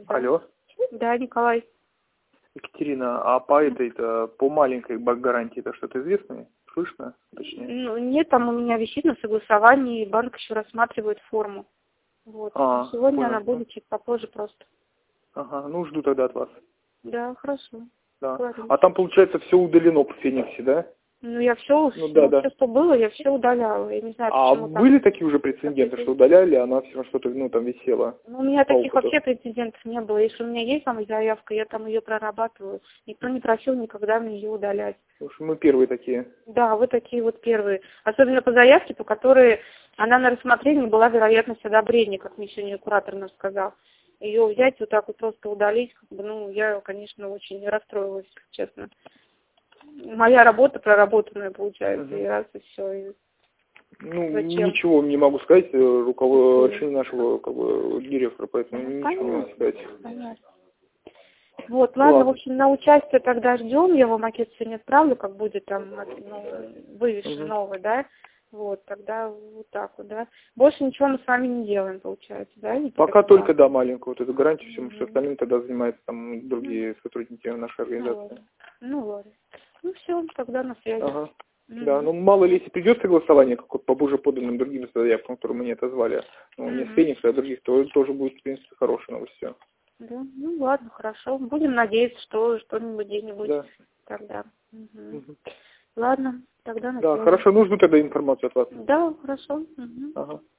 Да. Алло. Да, Николай. Екатерина, а по маленькой гарантии это что-то известно? Слышно? Точнее? Ну, нет, там у меня висит на согласовании, банк еще рассматривает форму. Вот. Сегодня понял. она будет чуть попозже просто. Ага, ну жду тогда от вас. Да, хорошо. Да. Ладно. А там, получается, все удалено по Фениксе, да? Ну, я все, Да. что было, я все удаляла. Я не знаю, А почему были такие уже прецеденты, что удаляли, а она все равно что-то, там висела? Ну, у меня таких опыту. вообще прецедентов не было. Если у меня есть там заявка, я там ее прорабатываю. Никто не просил никогда мне ее удалять. Потому что мы первые такие. Да, вы такие вот первые. Особенно по заявке, по которой она на рассмотрении была вероятность одобрения, как мне сегодня куратор нам сказал. Ее взять, вот так вот просто удалить, я, конечно, очень расстроилась, честно. Моя работа проработанная получается, и раз, и все. Зачем? Ничего не могу сказать, решение нашего директора, поэтому ничего не могу сказать. Понятно. Вот, ладно, в общем, на участие тогда ждем, я вам макет сегодня отправлю, как будет там, вывешен новый, да, вот, тогда вот так вот, да. Больше ничего мы с вами не делаем, получается, да? Пока только, да, маленькую вот эту гарантию, всем, что остальным тогда занимаются там другие сотрудники нашей организации. Ну, ладно. Ну, все, тогда на связи. Ага. Да, мало ли, если придет согласование, как вот по уже поданным другим заявкам, которые мы не отозвали, не с Феникса, а других, то тоже будет, в принципе, хорошая новость. Все. Да, ну ладно, хорошо. Будем надеяться, что что-нибудь где-нибудь тогда. Ладно, тогда на связи. Да, хорошо, нужно тогда информацию от вас. Да, хорошо. Ага.